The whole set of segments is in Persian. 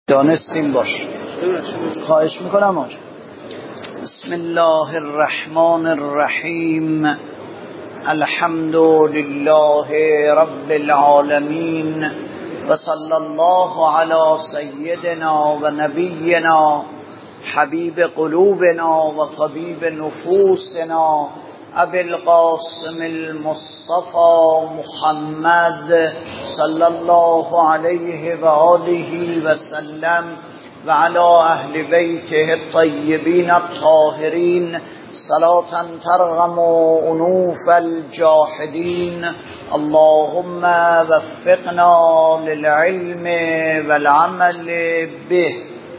دانستیم باش. خواهش میکنم آج. بسم الله الرحمن الرحیم. الحمد لله رب العالمین و صلی الله علی سیدنا و نبینا حبیب قلوبنا و طبیب نفوسنا ابی القاسم المصطفى محمد صلی الله علیه و آله و سلم و علی اهل بیته الطیبین الطاهرین صلاة ترغم انوف الجاحدین. اللهم وفقنا للعلم والعمل به.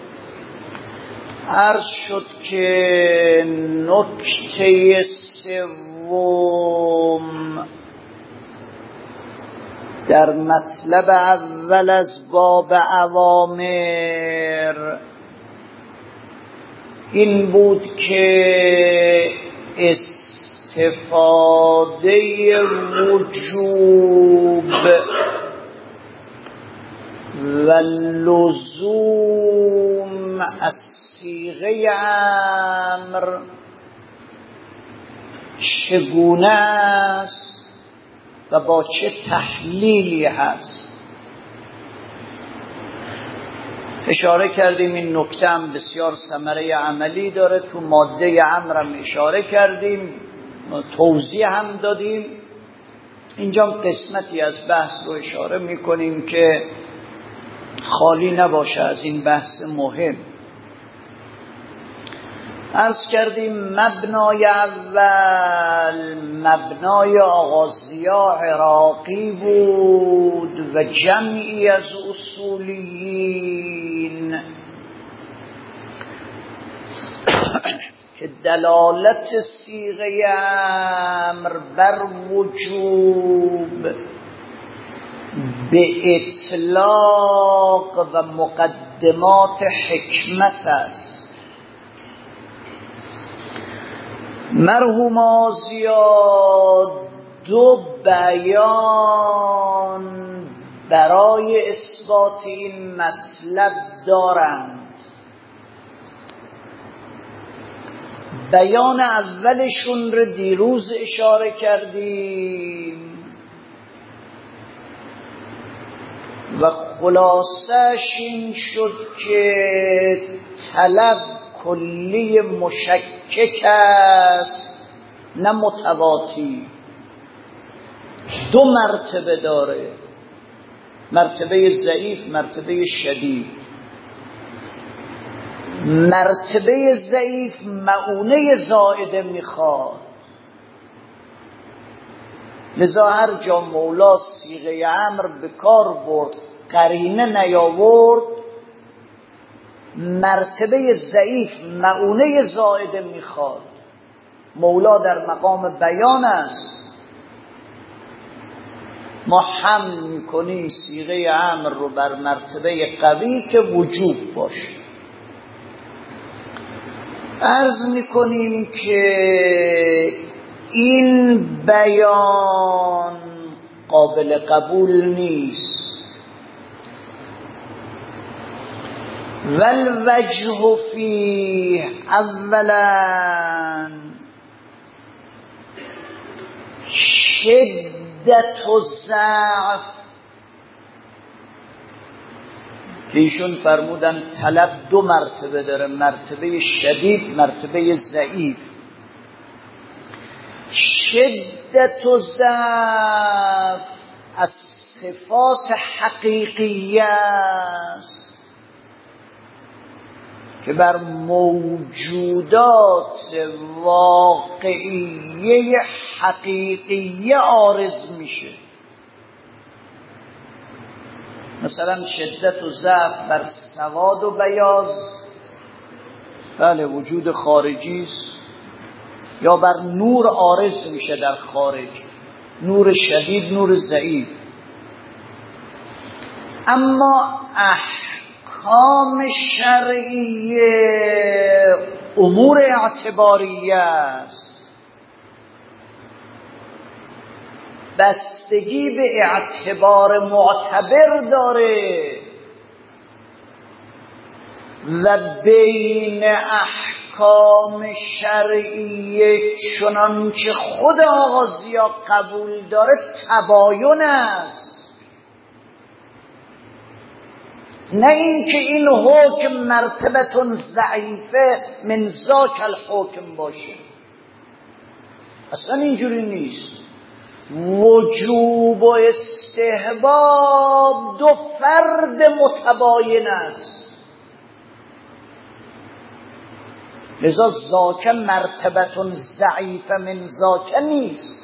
عرض شد که نکته سوم در مطلب اول از باب اوامر این بود که استفاده وجوب و لزوم از صیغه امر چگونه است و با چه تحلیلی هست. اشاره کردیم این نکته هم بسیار ثمره عملی داره. تو ماده امر هم اشاره کردیم، توضیح هم دادیم. اینجا قسمتی از بحث رو اشاره میکنیم که خالی نباشه از این بحث مهم. عرض کردیم مبنای اول مبنای آغازیا عراقی بود و جمعی از اصولیین که دلالت صیغه امر بر وجوب به اطلاق و مقدمات حکمت است. مرحوم آزیا دو بیان برای اثبات این مطلب دارند. بیان اولشون رو دیروز اشاره کردیم و خلاصش این شد که طلب کلی مشکک است نه متواتی. دو مرتبه داره، مرتبه ضعیف، مرتبه شدید. مرتبه ضعیف معونه زائده میخواد، لذا هر جا مولا صیغه امر به کار برد قرینه نیاورد، مرتبه ضعیف معونه زائده میخواد. مولا در مقام بیان است، ما حمل میکنیم صیغه امر رو بر مرتبه قوی که وجوب باشه. عرض میکنیم که این بیان قابل قبول نیست. والوجه فیه اولا شدت و ضعف که ایشون فرمودن طلب دو مرتبه داره، مرتبه شدید، مرتبه ضعیف. شدت و ضعف از صفات حقیقیه است که بر موجودات واقعیه حقیقیه عارض میشه. مثلا شدت و ضعف بر سواد و بیاض، بله وجود خارجی است، یا بر نور عارض میشه در خارج، نور شدید، نور ضعیف. اما احکام شرعیه امور اعتباریه است، بستگی به اعتبار معتبر داره. و بین احکام شرعیه چنانچه خود آقا ضیا قبول داره تباین است، نه اینکه این حکم مرتبه ضعیفه من ذاک الحکم باشه. اصلا اینجوری نیست. وجوب و استحباب دو فرد متباین است، لذا ذاک مرتبه ضعیفه من ذاک نیست.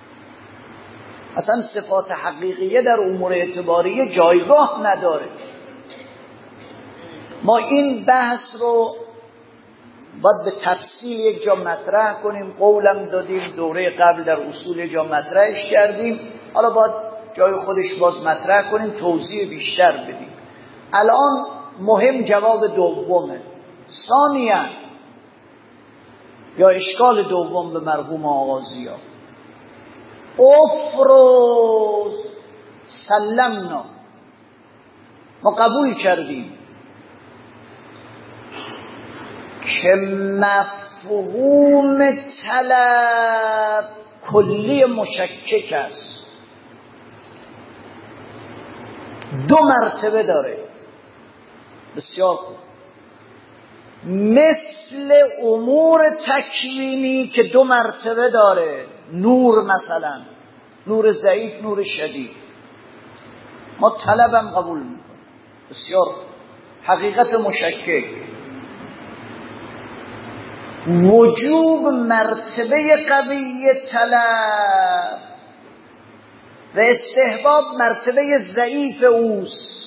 اصلا صفات حقیقیه در امور اعتباریه جایگاه نداره. ما این بحث رو باید به تفصیل یک جا مطرح کنیم. قولم دادیم دوره قبل در اصول جا مطرحش کردیم، حالا باید جای خودش باز مطرح کنیم، توضیح بیشتر بدیم. الان مهم جواب دومه. ثانیاً یا اشکال دوم به مرحوم آقا ضیا، افروز سلمنا، ما قبول کردیم که مفهوم طلب کلی مشکک است، دو مرتبه داره. بسیار خوب. مثل امور تکوینی که دو مرتبه داره، نور مثلا، نور ضعیف، نور شدید. ما طلبم قبول میکنیم. بسیار حقیقت مشکک. وجوب مرتبه قوی طلب و استحباب مرتبه ضعیف اوست.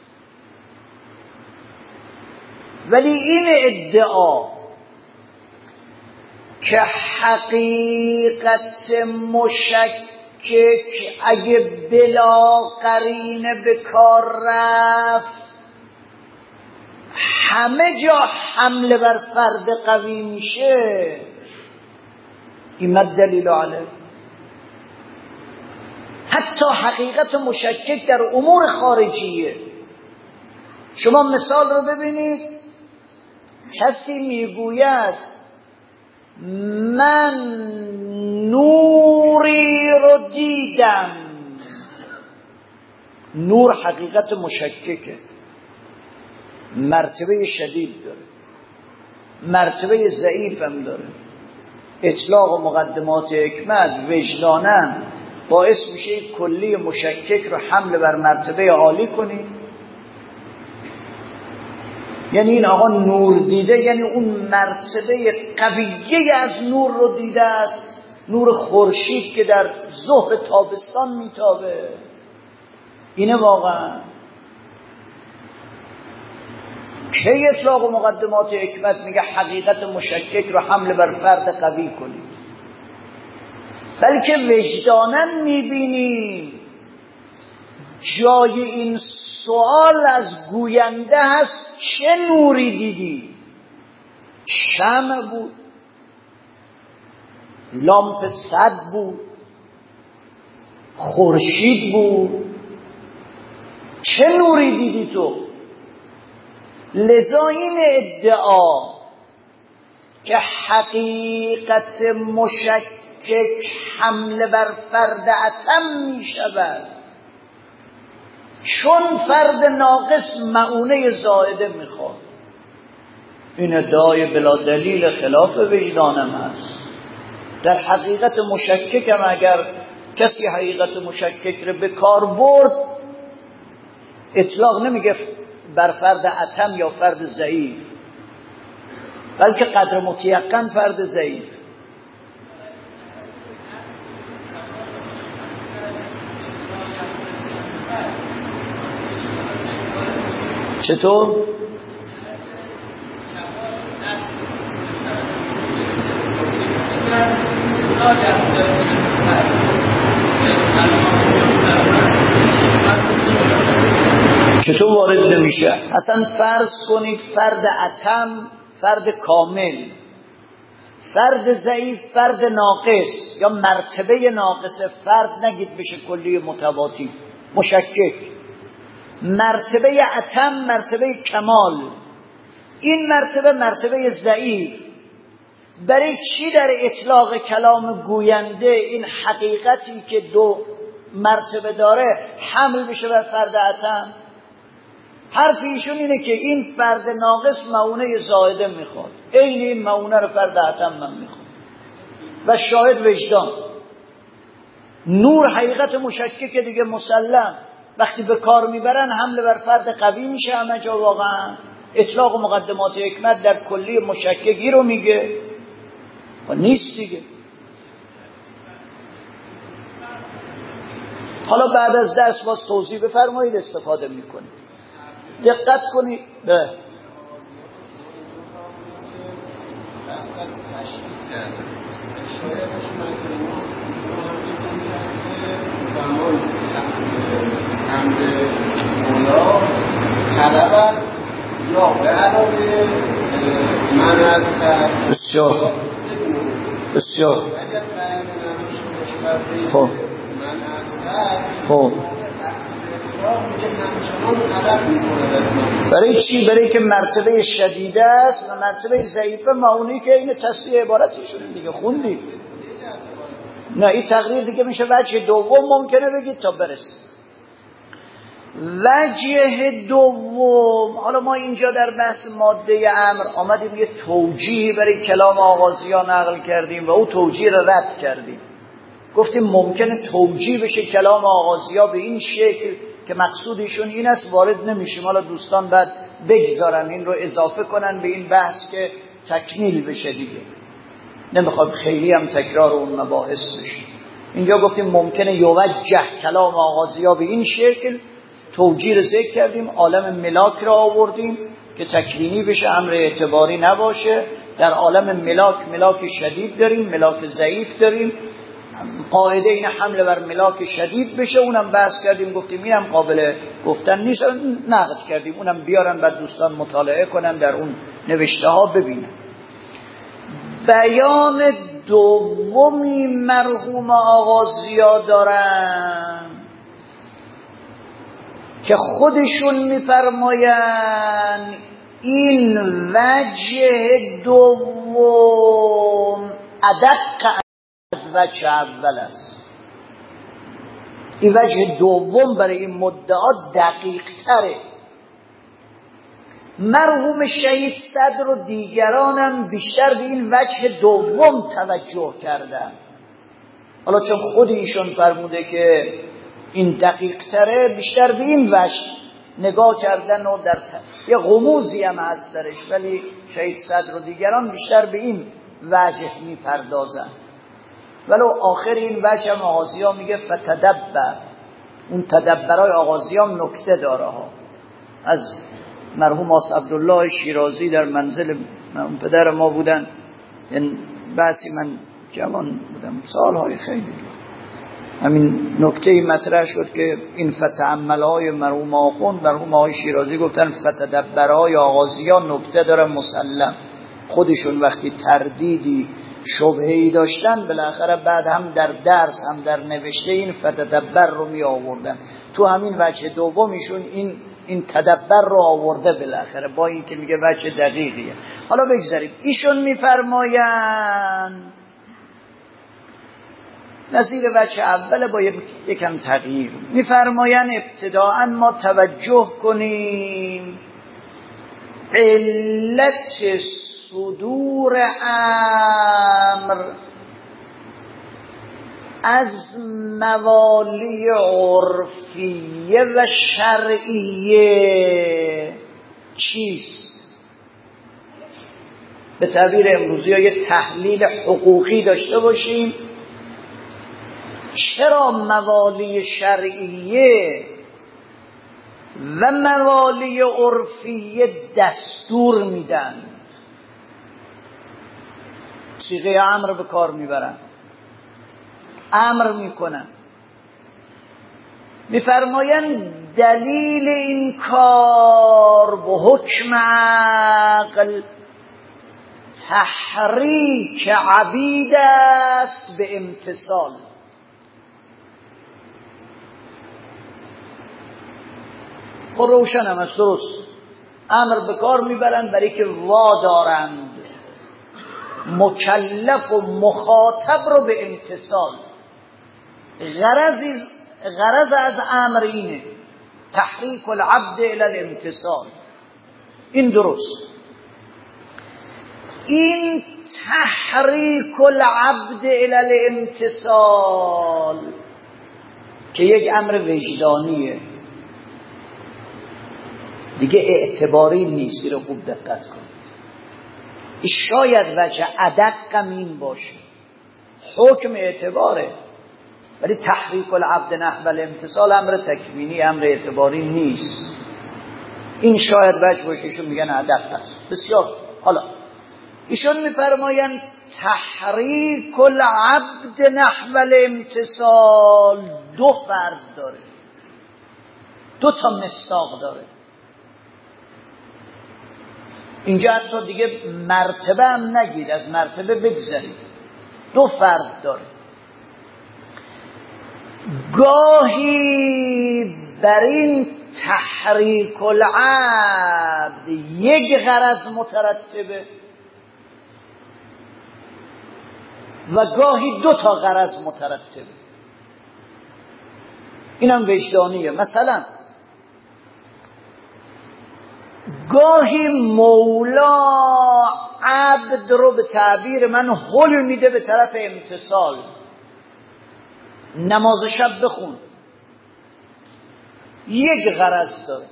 ولی این ادعا که حقیقت مشکک اگه بلا قرینه به کار رفت همه جا حمله بر فرد قوی میشه، این دلیل علیه. حتی حقیقت مشکک در امور خارجیه. شما مثال رو ببینید، کسی میگوید من نوری رو دیدم. نور حقیقت مشککه، مرتبه شدید داره، مرتبه ضعیف هم داره. اطلاق و مقدمات حکمت وجداناً باعث میشه کلی مشکک رو حمل بر مرتبه عالی کنی. یعنی این آقا نور دیده، یعنی اون مرتبه قویه از نور رو دیده است، نور خورشید که در ظهر تابستان میتابه. اینه واقعا که اطلاق و مقدمات حکمت میگه حقیقت مشکک رو حمل بر فرد قوی کنید، بلکه وجداناً میبینیم جای این سوال از گوینده هست چه نوری دیدی؟ شمع بود، لامپ صد بود، خورشید بود، چه نوری دیدی تو؟ لذا این ادعا که حقیقت مشکک حمله بر فرد اتم می شود چون فرد ناقص مؤونه زائده می خواد، این ادعای بلا دلیل خلاف وجدانم است. در حقیقت مشکک هم اگر کسی حقیقت مشکک رو به کار برد، اطلاق نمیگه بر فرد اتم یا فرد ضعیف، بلکه قدر متیقن فرد ضعیف. چطور؟ چطور وارد نمیشه؟ اصلا فرض کنید فرد اتم فرد کامل، فرد ضعیف فرد ناقص یا مرتبه ناقص فرد، نگید بشه کلی متواتی مشکک. مرتبه اتم مرتبه کمال، این مرتبه مرتبه ضعیف. برای چی در اطلاق کلام گوینده این حقیقتی که دو مرتبه داره حمل بشه بر فرد اتم؟ حرف ایشون اینه که این فرد ناقص معونه زائده میخواد، این معونه رو فرد اتم من میخواد. و شاهد وجدان، نور حقیقت مشکک دیگه مسلم، وقتی به کار میبرن حمله بر فرد قوی میشه همه جا. واقعا اطلاق مقدمات حکمت در کلی مشککی رو میگه و نیست دیگه. حالا بعد از درس باز توضیح بفرمایید، استفاده میکنید. دقت کنید. به بسیار بسیار خب خب برای چی؟ برای که مرتبه شدیده است و مرتبه ضعیفه معونی که این تصریح عبارتشون دیگه خوندی. نه این تقریر دیگه میشه وجه دوم ممکنه بگید تا برسه. وجه دوم، حالا ما اینجا در بحث ماده امر آمدیم یه توجیه برای کلام آغازیا نقل کردیم و او توجیه رو رد کردیم. گفتیم ممکنه توجیه بشه کلام آغازیا به این شکل که مقصودشون این است، وارد نمیشیم. حالا دوستان بعد بگذارن این رو اضافه کنن به این بحث که تکمیل بشه دیگه، نمیخوام خیلی هم تکرار اون مباحث بشه. اینجا گفتیم ممکنه یوجه کلام آغازیا به این شکل، توجیه رو ذکر کردیم، عالم ملاک را آوردیم که تکوینی بشه، امر اعتباری نباشه. در عالم ملاک شدید داریم، ملاک ضعیف داریم. قاعده این حمله بر ملاک شدید بشه، اونم بحث کردیم، گفتیم اینم قابل گفتن نیست، نقد کردیم. اونم بیارن بعد دوستان مطالعه کنن، در اون نوشته ها ببینن. بیان دومی مرحوم آغازیا دارن که خودشون میفرماین این وجه دوم ادق از وجه اول است. این وجه دوم برای این مدعا دقیق تره. مرحوم شهید صدر و دیگرانم بیشتر به این وجه دوم توجه کردن. حالا چون خود ایشون فرموده که این دقیق تره، بیشتر به این وجه نگاه کردن و در یه غموزی هم هست درش، ولی شهید صدر و دیگران بیشتر به این وجه میپردازن. ولو آخر این وجه هم آغازیان میگه فتدبر. اون تدبرای آغازیان نکته داره ها. از مرحوم آس عبدالله شیرازی در منزل مرحوم پدر ما بودن، یعنی بحثی من جوان بودم سالهای خیلی، همین نکته مطرح شد که این فتعملهای مرحوم آخوند، مرحوم آقای شیرازی گفتن فتدبرهای آغازیان نکته داره مسلم. خودشون وقتی تردیدی شبهه‌ای داشتن بالاخره بعد هم در درس هم در نوشته این فتدبر رو می آوردن. تو همین وجه دومیشون این تدبر رو آورده بالاخره، با این که میگه وجه دقیقیه. حالا بگذاریم. ایشون میفرماین نظیر وجه اول با یکم تغییر، میفرماین ابتداءً ما توجه کنیم علت صدور امر از موالی عرفیه و شرعیه چیست. به تعبیر امروزی ها یه تحلیل حقوقی داشته باشیم. چرا موالی شرعیه و موالی عرفیه دستور میدن، صیغه امر به کار میبرن، امر میکنن؟ میفرماین دلیل این کار به حکم عقل تحریک عبید است به امتثال. خب روشن هم است، درست. امر به کار میبرن برای که وادارند مکلف و مخاطب رو به امتثال. غرض از امر اینه تحریک العبد الی الامتثال. این درست. این تحریک العبد الی الامتثال که یک امر وجدانیه دیگه، اعتباری نیست. رو خوب دقت کن. شاید وجه ادقم این باشه، حکم اعتباره، ولی تحریک العبد نحو الامتثال امر تکوینی، امر اعتباری نیست. این شاید وجه باشه، ایشون میگن ادق است. بسیار. حالا ایشون میفرمایند تحریک العبد نحو الامتثال دو فرد داره، دو تا مصداق داره. اینجا حتی دیگه مرتبه هم نگید، از مرتبه بگذارید. دو فرد داره. گاهی بر این تحریک العبد یک غرض مترتبه و گاهی دو تا غرض مترتبه. اینم وجدانیه. مثلا گاهی مولا عبد رو به تعبیر من هل میده به طرف امتثال. نماز شب بخون، یک غرض داره،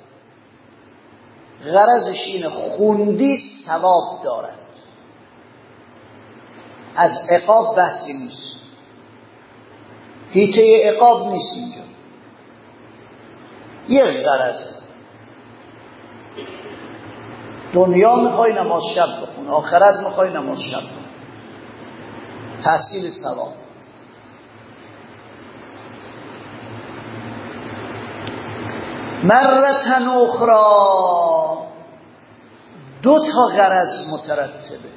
غرضش اینه خوندی ثواب دارد، از عقاب بحثی نیست، حیطه عقاب نیست اینجا، یک غرض. دنیا میخوای نماز شب بخون، آخرت میخوای نماز شب بخون، تحصیل ثواب. مرتن اخرى دو تا غرض مترتبه.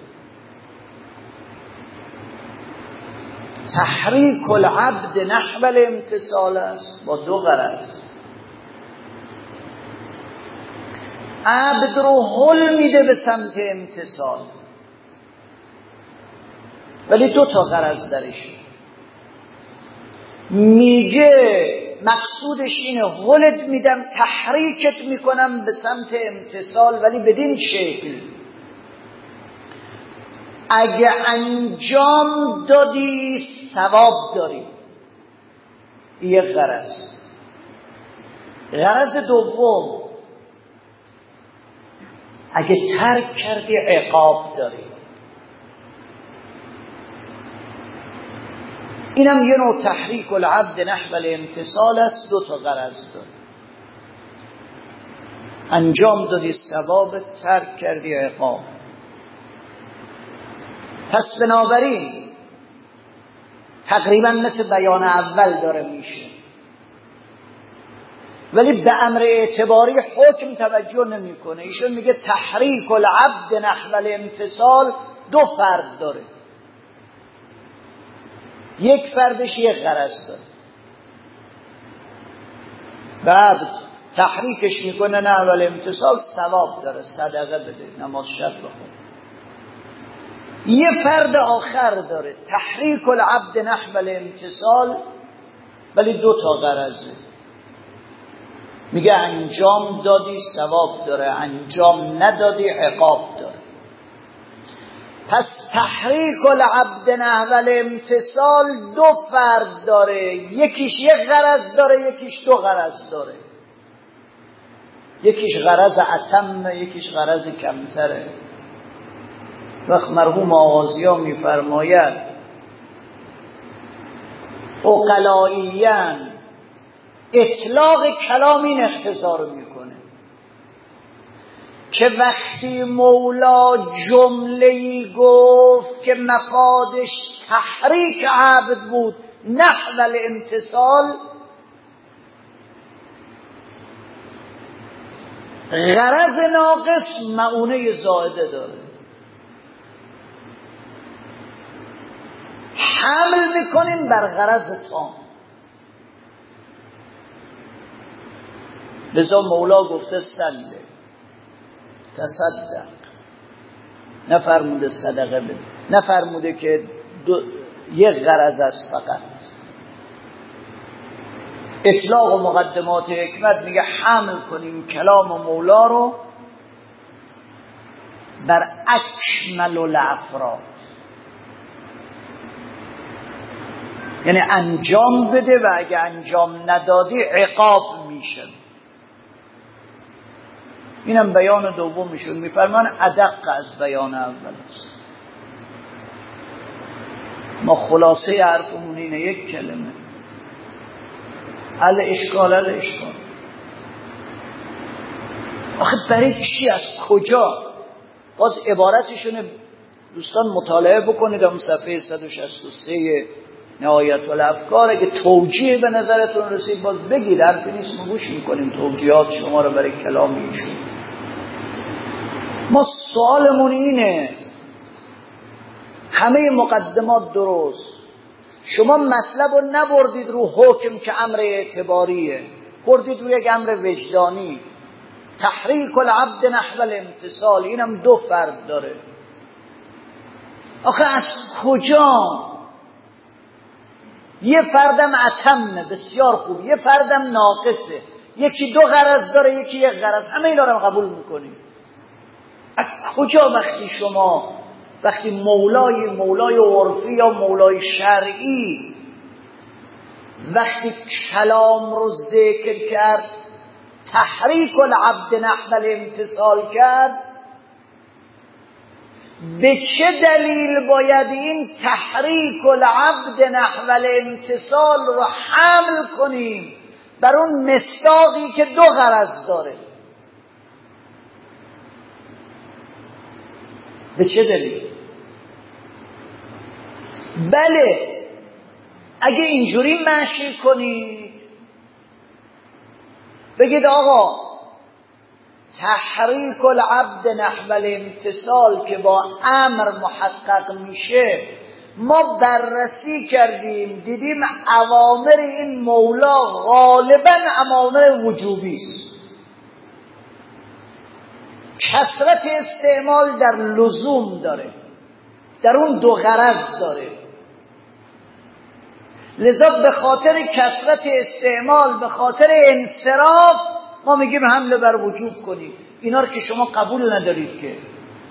تحریک العبد نحو الامتثال است با دو غرض. عبد رو هل میده به سمت امتثال، ولی دو تا غرض درش. میگه مقصودش اینه هلت میدم، تحریکت میکنم به سمت امتثال، ولی بدین شکل اگه انجام دادی ثواب داری. یک غرض. غرض دوم اگه ترک کردی عقاب داری. اینم یه نوع تحریک العبد نحو الامتثال است. دو تا غرض داره، انجام دادی ثواب، ترک کردی عقاب. پس بنابراین تقریبا مثل بیان اول داره میشه، ولی به امر اعتباری حکم توجه نمیکنه. ایشون میگه تحریک العبد نحو الامتثال دو فرد داره، یک فردش یک غرض داره. بعد تحریکش میکنه نحو الامتثال، ثواب داره، صدقه بده، نماز شب بخون. یه فرد آخر داره تحریک العبد نحو الامتثال، ولی دو تا غرضه. میگه انجام دادی ثواب داره، انجام ندادی عقاب داره. پس تحریک العبد نحو الامتثال دو فرد داره، یکیش یک غرض داره، یکیش دو غرض داره. یکیش غرض اتم، یکیش غرض کمتره. وقت مرحوم آغازی‌ها میفرماید عقلائیاً اطلاق کلام این اختصار میکنه که وقتی مولا جمله‌ای گفت که مفادش تحریک عبد بود نحو الامتثال، غرض ناقص مؤونه زائده داره، حمل میکنیم بر غرض تام. لذا مولا گفته سله تصدق، نفرموده صدقه بده، نفرموده که یک غرض است فقط. اطلاق و مقدمات حکمت میگه حمل کنیم کلام مولا رو بر اکمل الافراد، یعنی انجام بده و اگه انجام ندادی عقاب میشه. اینم بیان دومشون. میفرمان ادق از بیان اول است. ما خلاصه حرفمون اینه، یک کلمه، حل اشکال. آخه برای چی، از کجا؟ باز عبارتشون دوستان مطالعه بکنید، اون صفحه 163 نهایت الافکار. اگه توجیه به نظرتون رسید باز بگید، حرفی نیست، ما گوش میکنیم توجیهات شما رو برای کلام ایشون. ما سوالمون اینه، همه مقدمات درست، شما مطلب رو نبردید رو حکم که امر اعتباریه، بردید رو یک امر وجدانی، تحریک العبد نحو الامتثال. اینم دو فرد داره. آخه از کجا؟ یه فردم اتمه، بسیار خوب، یه فردم ناقصه، یکی دو غرض داره، یکی یک غرض، همه اینا رو قبول میکنیم. از کجا وقتی مولای عرفی یا مولای شرعی وقتی کلام رو ذکر کرد، تحریک العبد نحو الامتثال کرد، به چه دلیل باید این تحریک العبد نحو الامتثال رو حمل کنیم بر اون مصداقی که دو غرض داره؟ به چه دلیل؟ بله، اگه اینجوری مشی کنید، بگید آقا تحریک العبد نحو الامتثال که با امر محقق میشه، ما بررسی کردیم دیدیم اوامر این مولا غالبا اوامر وجوبی است، کثرت استعمال در لزوم داره، در اون دو غرض داره. لذا به خاطر کثرت استعمال، به خاطر انصراف، ما میگیم حمله بر وجوب کنید. اینا رو که شما قبول ندارید، که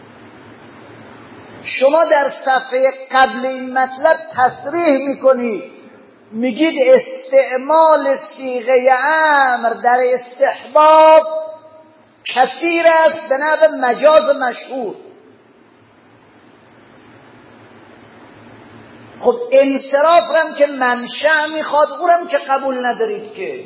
شما در صفحه قبل این مطلب تصریح میکنید، میگید استعمال صیغه امر در استحباب کثیر است به نحو مجاز مشهور. خب انصراف هم که منشأ میخواد، اونم که قبول ندارید. که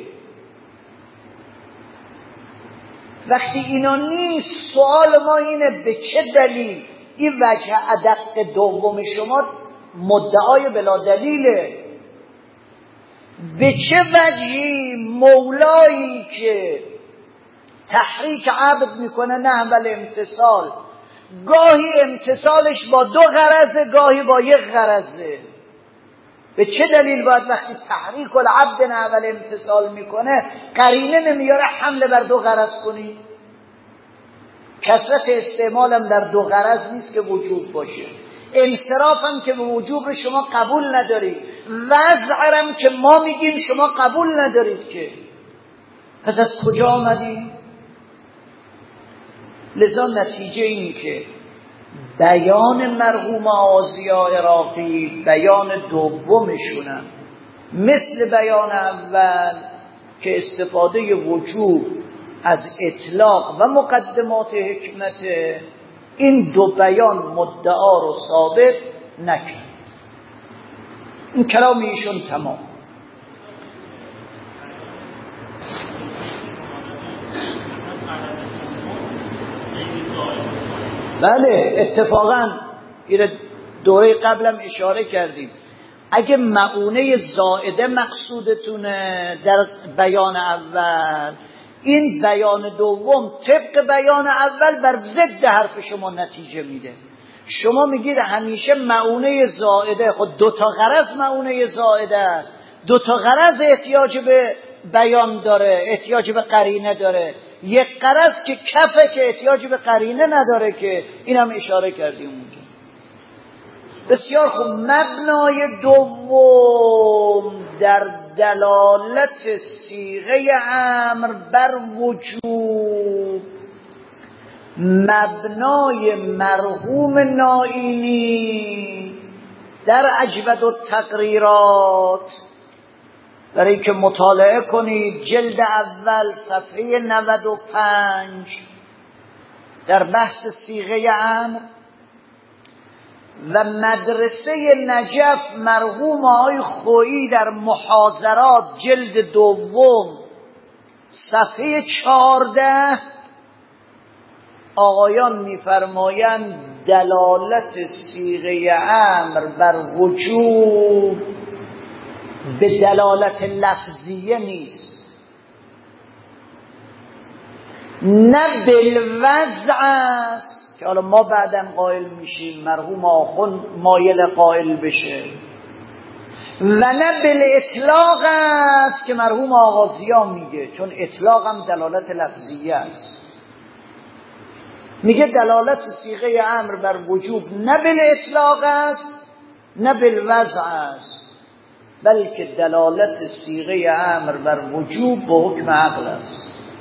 وقتی اینا نیست، سوال ما اینه به چه دلیل این وجه ادق دوم شما مدعای بلا دلیله؟ به چه وجهی مولایی که تحریک عبد میکنه نحو الامتثال، گاهی امتثالش با دو غرضه، گاهی با یک غرضه، به چه دلیل باید وقتی تحریک العبد نحو الامتثال میکنه قرینه نمیاره حمله بر دو غرض کنی؟ کثرت استعمالم در دو غرض نیست که وجوب باشه، انصرافم که به وجوب شما قبول نداری، وضعرم که ما میگیم شما قبول ندارید. که پس از کجا آمدیم؟ لذا نتیجه این که بیان مرحوم آزیا عراقی بیان دومشونم مثل بیان اول که استفاده وجوب از اطلاق و مقدمات حکمت، این دو بیان مدعا رو ثابت نکرد. این کلام ایشون تمام. بله، اتفاقا این دوره قبلم اشاره کردیم، اگه مؤونه زائده مقصودتونه در بیان اول، این بیان دوم طبق بیان اول بر ضد حرف شما نتیجه میده. شما میگید همیشه مؤونه زائده، خود دوتا غرض مؤونه زائده است، دوتا غرض احتیاج به بیان داره، احتیاج به قرینه داره. یک قرض که کفه، که احتیاج به قرینه نداره، که این هم اشاره کردیم اونجا. بسیار خوب. مبنای دوم در دلالت صیغه امر بر وجوب، مبنای مرحوم نائینی در اجود التقریرات، برای که مطالعه کنید جلد اول صفحه 95 در بحث صیغه امر، و مدرسه نجف مرحوم آقای خویی در محاضرات جلد دوم صفحه 14 آقایان می‌فرمایند دلالت صیغه امر بر وجوب به دلالت لفظیه نیست، نه بالوضع است که حالا ما بعداً قائل میشیم، مرحوم آخوند مایل قائل بشه، و نه بالاطلاق است که مرحوم آغازیا میگه، چون اطلاق هم دلالت لفظیه است. میگه دلالت صیغه امر بر وجوب نه بالاطلاق است نه بالوضع است، بلکه دلالت صیغه امر بر وجوب به حکم عقل است.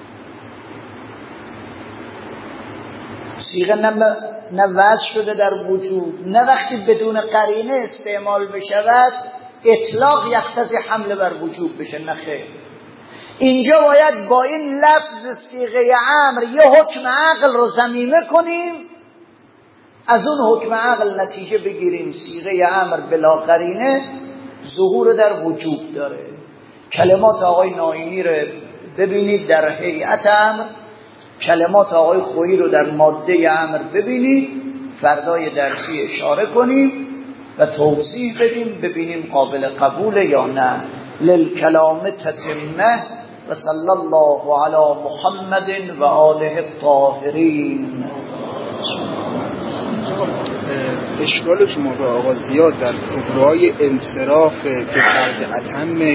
صیغه نه وضع شده در وجوب، نه وقتی بدون قرینه استعمال بشود اطلاق یقتضی حمل بر وجوب بشه، نه خیر. اینجا باید با این لفظ صیغه امر یه حکم عقل رو ضمیمه کنیم، از اون حکم عقل نتیجه بگیریم صیغه امر بلا قرینه ظهور در وجوب داره. کلمات آقای نائینی رو ببینید در هیئت امر، کلمات آقای خویی رو در ماده امر ببینید، فردای درسی اشاره کنیم و توضیح بدیم ببینیم قابل قبول یا نه. للکلام تتمه و صلی الله علی محمد و آله الطاهرین. اشکال شما به آقا زیاد در کبرای انصراف به فرد اتم